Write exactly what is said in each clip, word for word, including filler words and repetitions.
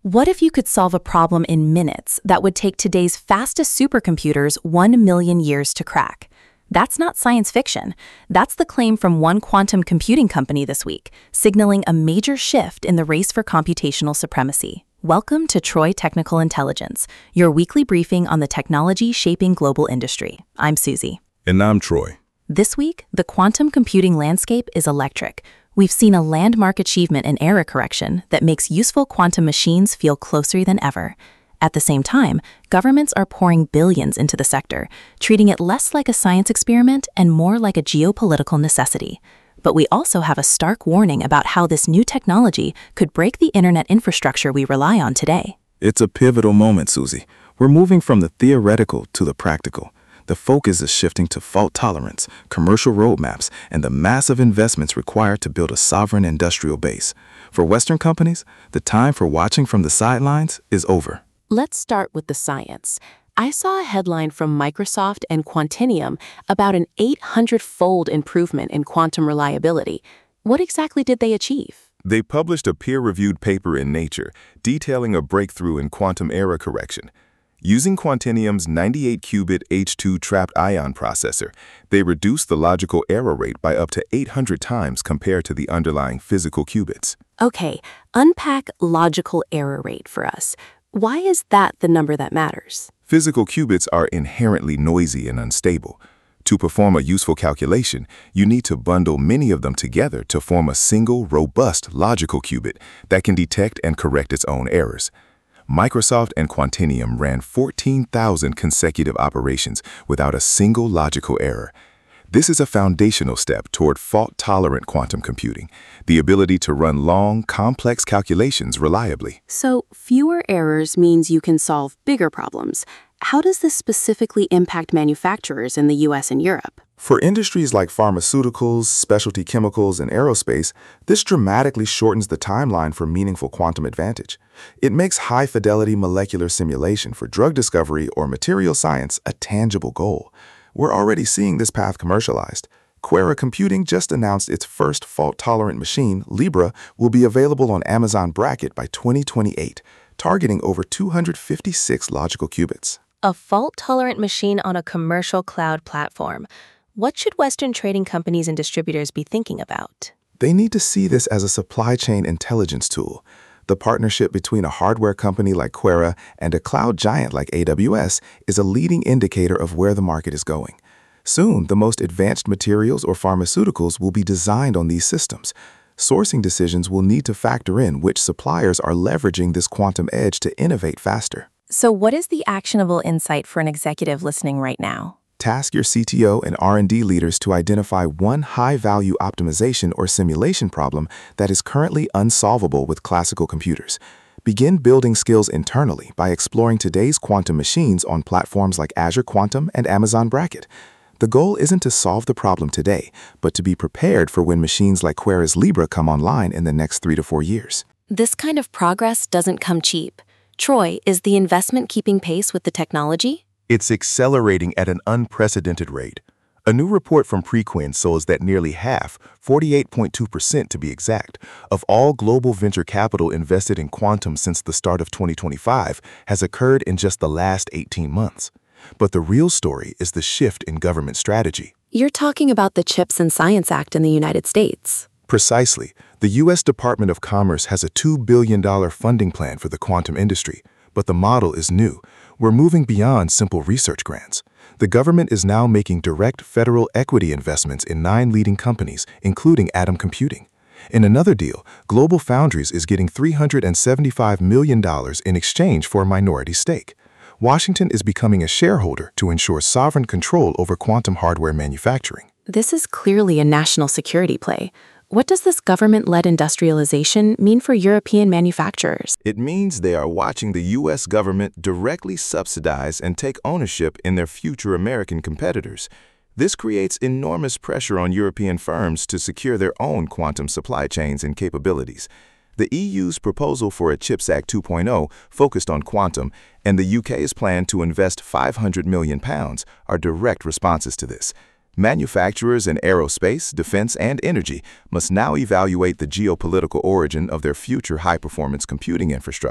What if you could solve a problem in minutes that would take today's fastest supercomputers one million years to crack? That's not science fiction. That's the claim from one quantum computing company this week, signaling a major shift in the race for computational supremacy. Welcome to Troy Technical Intelligence, your weekly briefing on the technology shaping global industry. I'm Susie. And I'm Troy. This week, the quantum computing landscape is electric. We've seen a landmark achievement in error correction that makes useful quantum machines feel closer than ever. At the same time, governments are pouring billions into the sector, treating it less like a science experiment and more like a geopolitical necessity. But we also have a stark warning about how this new technology could break the internet infrastructure we rely on today. It's a pivotal moment, Susie. We're moving from the theoretical to the practical. The focus is shifting to fault tolerance, commercial roadmaps, and the massive investments required to build a sovereign industrial base. For Western companies, the time for watching from the sidelines is over. Let's start with the science. I saw a headline from Microsoft and Quantinuum about an eight hundred fold improvement in quantum reliability. What exactly did they achieve? They published a peer-reviewed paper in Nature detailing a breakthrough in quantum error correction. Using Quantinuum's ninety-eight qubit H two trapped ion processor, they reduced the logical error rate by up to eight hundred times compared to the underlying physical qubits. Okay, unpack logical error rate for us. Why is that the number that matters? Physical qubits are inherently noisy and unstable. To perform a useful calculation, you need to bundle many of them together to form a single, robust logical qubit that can detect and correct its own errors. Microsoft and Quantinuum ran fourteen thousand consecutive operations without a single logical error. This is a foundational step toward fault-tolerant quantum computing, the ability to run long, complex calculations reliably. So, fewer errors means you can solve bigger problems. How does this specifically impact manufacturers in the U S and Europe? For industries like pharmaceuticals, specialty chemicals, and aerospace, this dramatically shortens the timeline for meaningful quantum advantage. It makes high-fidelity molecular simulation for drug discovery or material science a tangible goal. We're already seeing this path commercialized. Quera Computing just announced its first fault-tolerant machine, Libra, will be available on Amazon Braket by twenty twenty-eight, targeting over two hundred fifty-six logical qubits. A fault-tolerant machine on a commercial cloud platform. What should Western trading companies and distributors be thinking about? They need to see this as a supply chain intelligence tool. The partnership between a hardware company like Quera and a cloud giant like A W S is a leading indicator of where the market is going. Soon, the most advanced materials or pharmaceuticals will be designed on these systems. Sourcing decisions will need to factor in which suppliers are leveraging this quantum edge to innovate faster. So what is the actionable insight for an executive listening right now? Task your C T O and R and D leaders to identify one high-value optimization or simulation problem that is currently unsolvable with classical computers. Begin building skills internally by exploring today's quantum machines on platforms like Azure Quantum and Amazon Braket. The goal isn't to solve the problem today, but to be prepared for when machines like Quera's Libra come online in the next three to four years. This kind of progress doesn't come cheap. Troy, is the investment keeping pace with the technology? It's accelerating at an unprecedented rate. A new report from Preqin shows that nearly half, forty-eight point two percent to be exact, of all global venture capital invested in quantum since the start of twenty twenty-five has occurred in just the last eighteen months. But the real story is the shift in government strategy. You're talking about the CHIPS and Science Act in the United States. Precisely. The U S Department of Commerce has a two billion dollars funding plan for the quantum industry, but the model is new. We're moving beyond simple research grants. The government is now making direct federal equity investments in nine leading companies, including Atom Computing. In another deal, GlobalFoundries is getting three hundred seventy-five million dollars in exchange for a minority stake. Washington is becoming a shareholder to ensure sovereign control over quantum hardware manufacturing. This is clearly a national security play. What does this government-led industrialization mean for European manufacturers? It means they are watching the U S government directly subsidize and take ownership in their future American competitors. This creates enormous pressure on European firms to secure their own quantum supply chains and capabilities. The E U's proposal for a CHIPS Act two point oh focused on quantum, and the U K's plan to invest five hundred million pounds are direct responses to this. Manufacturers in aerospace, defense, and energy must now evaluate the geopolitical origin of their future high-performance computing infrastructure.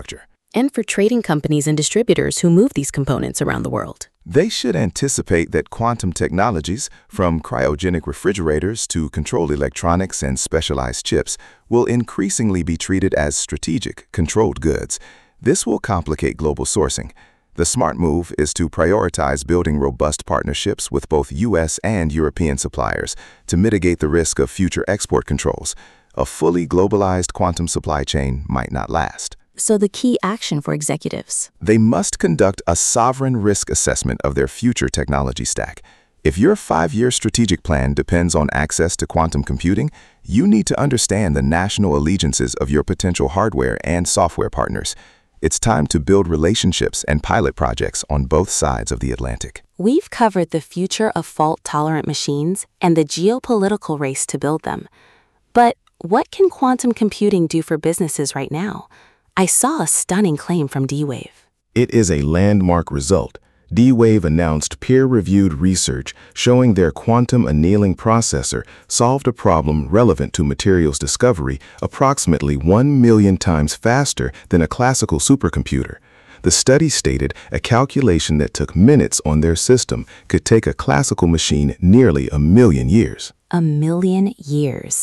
and for trading companies and distributors who move these components around the world. They should anticipate that quantum technologies, from cryogenic refrigerators to controlled electronics and specialized chips, will increasingly be treated as strategic, controlled goods. This will complicate global sourcing. The smart move is to prioritize building robust partnerships with both U S and European suppliers to mitigate the risk of future export controls. A fully globalized quantum supply chain might not last. So the key action for executives. They must conduct a sovereign risk assessment of their future technology stack. If your five-year strategic plan depends on access to quantum computing, you need to understand the national allegiances of your potential hardware and software partners. It's time to build relationships and pilot projects on both sides of the Atlantic. We've covered the future of fault-tolerant machines and the geopolitical race to build them. But what can quantum computing do for businesses right now? I saw a stunning claim from D-Wave. It is a landmark result. D-Wave announced peer-reviewed research showing their quantum annealing processor solved a problem relevant to materials discovery approximately one million times faster than a classical supercomputer. The study stated a calculation that took minutes on their system could take a classical machine nearly a million years. A million years.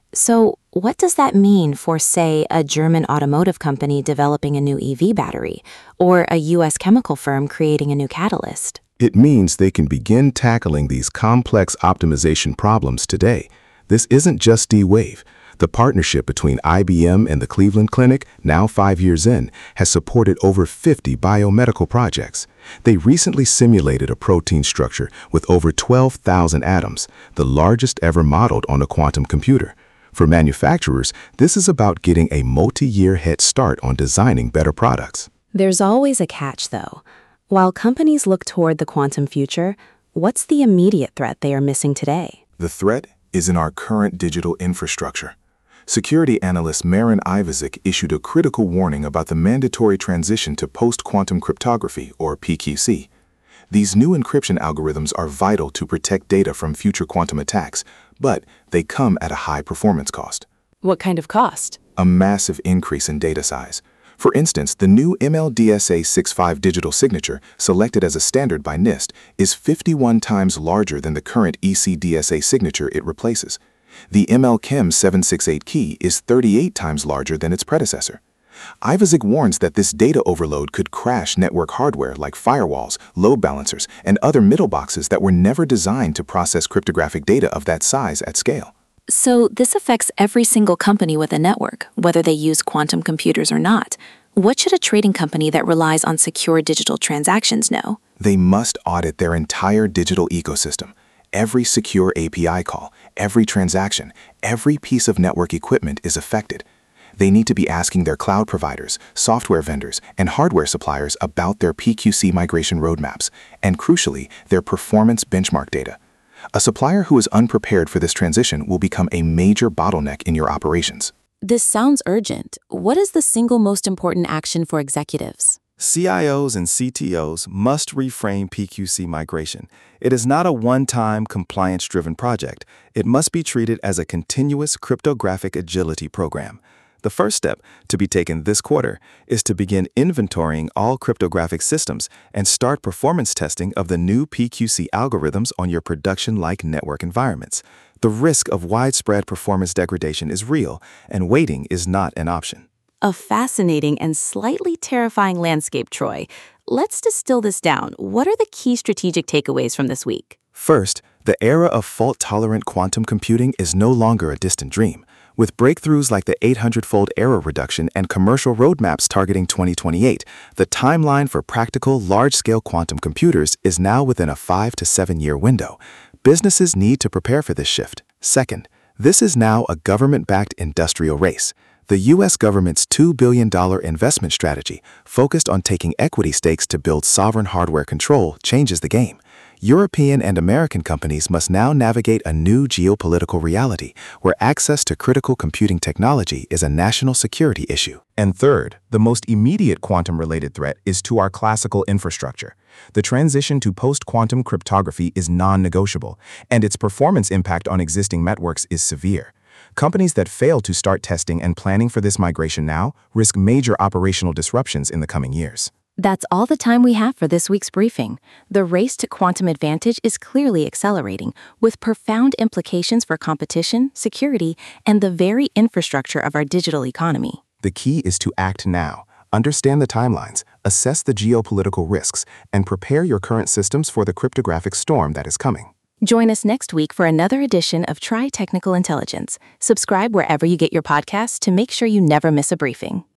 So what does that mean for, say, a German automotive company developing a new E V battery, or a U S chemical firm creating a new catalyst? It means they can begin tackling these complex optimization problems today. This isn't just D-Wave. The partnership between I B M and the Cleveland Clinic, now five years in, has supported over fifty biomedical projects. They recently simulated a protein structure with over twelve thousand atoms, the largest ever modeled on a quantum computer. For manufacturers, this is about getting a multi-year head start on designing better products. There's always a catch, though. While companies look toward the quantum future, what's the immediate threat they are missing today? The threat is in our current digital infrastructure. Security analyst Marin Ivazic issued a critical warning about the mandatory transition to post-quantum cryptography, or P Q C. These new encryption algorithms are vital to protect data from future quantum attacks, but they come at a high performance cost. What kind of cost? A massive increase in data size. For instance, the new M L D S A sixty-five digital signature, selected as a standard by NIST, is fifty-one times larger than the current E C D S A signature it replaces. The M L Chem seven sixty-eight key is thirty-eight times larger than its predecessor. Ivazic warns that this data overload could crash network hardware like firewalls, load balancers, and other middle boxes that were never designed to process cryptographic data of that size at scale. So this affects every single company with a network, whether they use quantum computers or not. What should a trading company that relies on secure digital transactions know? They must audit their entire digital ecosystem. Every secure A P I call, every transaction, every piece of network equipment is affected. They need to be asking their cloud providers, software vendors, and hardware suppliers about their P Q C migration roadmaps, and crucially, their performance benchmark data. A supplier who is unprepared for this transition will become a major bottleneck in your operations. This sounds urgent. What is the single most important action for executives? C I Os and C T Os must reframe P Q C migration. It is not a one-time, compliance-driven project. It must be treated as a continuous cryptographic agility program. The first step, to be taken this quarter, is to begin inventorying all cryptographic systems and start performance testing of the new P Q C algorithms on your production-like network environments. The risk of widespread performance degradation is real, and waiting is not an option. A fascinating and slightly terrifying landscape, Troy. Let's distill this down. What are the key strategic takeaways from this week? First, the era of fault-tolerant quantum computing is no longer a distant dream. With breakthroughs like the eight hundred fold error reduction and commercial roadmaps targeting twenty twenty-eight, the timeline for practical, large-scale quantum computers is now within a five to seven year window. Businesses need to prepare for this shift. Second, this is now a government-backed industrial race. The U S government's two billion dollar investment strategy, focused on taking equity stakes to build sovereign hardware control, changes the game. European and American companies must now navigate a new geopolitical reality where access to critical computing technology is a national security issue. And third, the most immediate quantum-related threat is to our classical infrastructure. The transition to post-quantum cryptography is non-negotiable, and its performance impact on existing networks is severe. Companies that fail to start testing and planning for this migration now risk major operational disruptions in the coming years. That's all the time we have for this week's briefing. The race to quantum advantage is clearly accelerating, with profound implications for competition, security, and the very infrastructure of our digital economy. The key is to act now. Understand the timelines, assess the geopolitical risks, and prepare your current systems for the cryptographic storm that is coming. Join us next week for another edition of Try Technical Intelligence. Subscribe wherever you get your podcasts to make sure you never miss a briefing.